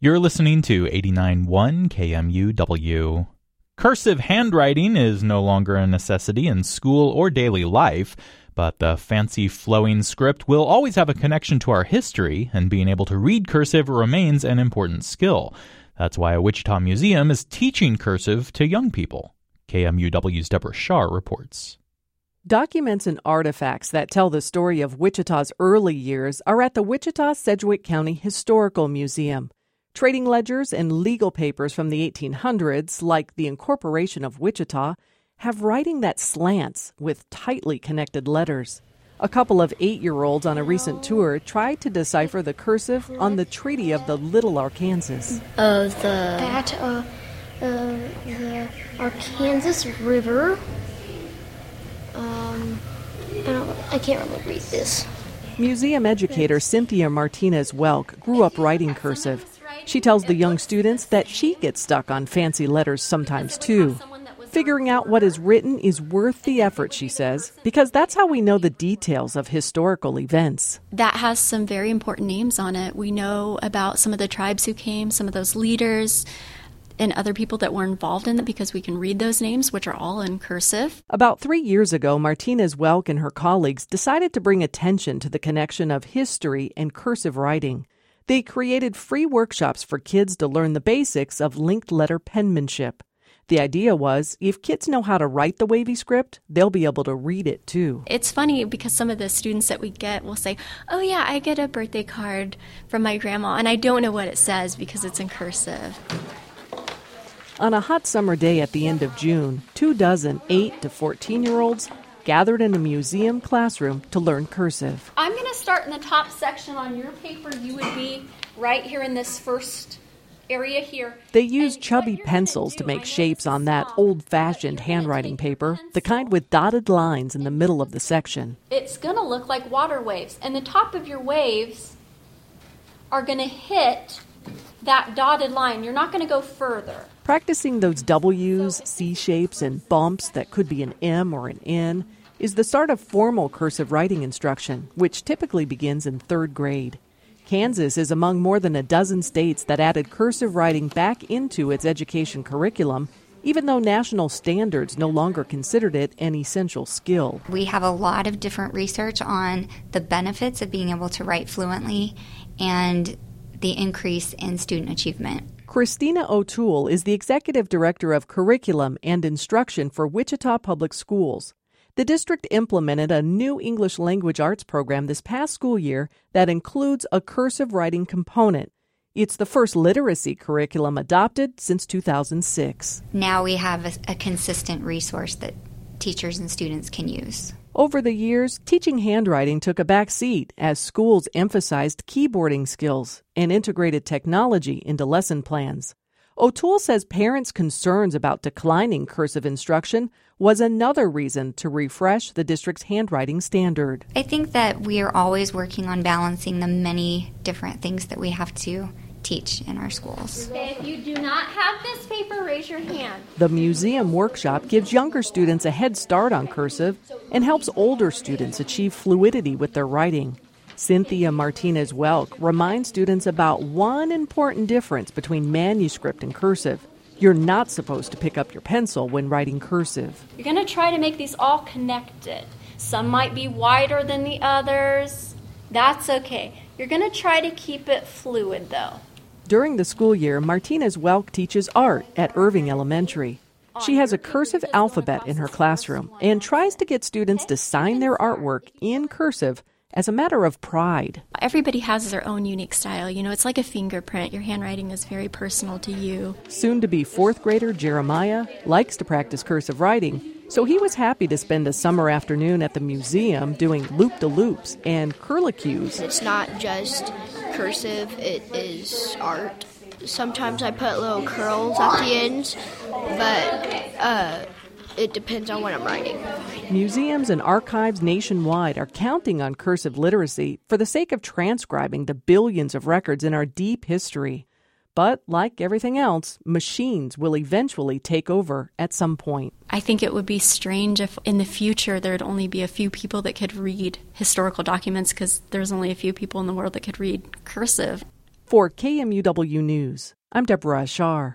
You're listening to 89.1 KMUW. Cursive handwriting is no longer a necessity in school or daily life, but the fancy flowing script will always have a connection to our history, and being able to read cursive remains an important skill. That's why a Wichita museum is teaching cursive to young people. KMUW's Deborah Shar reports. Documents and artifacts that tell the story of Wichita's early years are at the Wichita-Sedgwick County Historical Museum. Trading ledgers and legal papers from the 1800s, like the Incorporation of Wichita, have writing that slants with tightly connected letters. A couple of 8-year-olds on a recent tour tried to decipher the cursive on the Treaty of the Little Arkansas. The Arkansas River. I can't really read this. Museum educator Cynthia Martinez-Welk grew up writing cursive. She tells the young students that she gets stuck on fancy letters sometimes, too. Figuring out what is written is worth the effort, she says, because that's how we know the details of historical events. That has some very important names on it. We know about some of the tribes who came, some of those leaders, and other people that were involved in it because we can read those names, which are all in cursive. About 3 years ago, Martinez-Welk and her colleagues decided to bring attention to the connection of history and cursive writing. They created free workshops for kids to learn the basics of linked letter penmanship. The idea was, if kids know how to write the wavy script, they'll be able to read it too. It's funny because some of the students that we get will say, oh yeah, I get a birthday card from my grandma, and I don't know what it says because it's in cursive. On a hot summer day at the end of June, 24 8 to 14-year-olds gathered in a museum classroom to learn cursive. I'm going to start in the top section on your paper. You would be right here in this first area here. They used chubby pencils to make shapes on that old-fashioned handwriting paper, the kind with dotted lines in the middle of the section. It's going to look like water waves, and the top of your waves are going to hit that dotted line. You're not going to go further. Practicing those W's, C shapes, and bumps that could be an M or an N is the start of formal cursive writing instruction, which typically begins in 3rd grade. Kansas is among more than a dozen states that added cursive writing back into its education curriculum, even though national standards no longer considered it an essential skill. We have a lot of different research on the benefits of being able to write fluently and the increase in student achievement. Christina O'Toole is the Executive Director of Curriculum and Instruction for Wichita Public Schools. The district implemented a new English language arts program this past school year that includes a cursive writing component. It's the first literacy curriculum adopted since 2006. Now we have a consistent resource that teachers and students can use. Over the years, teaching handwriting took a back seat as schools emphasized keyboarding skills and integrated technology into lesson plans. O'Toole says parents' concerns about declining cursive instruction was another reason to refresh the district's handwriting standard. I think that we are always working on balancing the many different things that we have to teach in our schools. If you do not have this paper, raise your hand. The museum workshop gives younger students a head start on cursive and helps older students achieve fluidity with their writing. Cynthia Martinez-Welk reminds students about one important difference between manuscript and cursive. You're not supposed to pick up your pencil when writing cursive. You're going to try to make these all connected. Some might be wider than the others. That's okay. You're going to try to keep it fluid, though. During the school year, Martinez-Welk teaches art at Irving Elementary. She has a cursive alphabet in her classroom and tries to get students to sign their artwork in cursive as a matter of pride. Everybody has their own unique style. You know, it's like a fingerprint. Your handwriting is very personal to you. Soon-to-be 4th grader Jeremiah likes to practice cursive writing, so he was happy to spend a summer afternoon at the museum doing loop-de-loops and curlicues. It's not just cursive, it is art. Sometimes I put little curls at the ends, but it depends on what I'm writing. Museums and archives nationwide are counting on cursive literacy for the sake of transcribing the billions of records in our deep history. But like everything else, machines will eventually take over at some point. I think it would be strange if in the future there would only be a few people that could read historical documents because there's only a few people in the world that could read cursive. For KMUW News, I'm Deborah Ashar.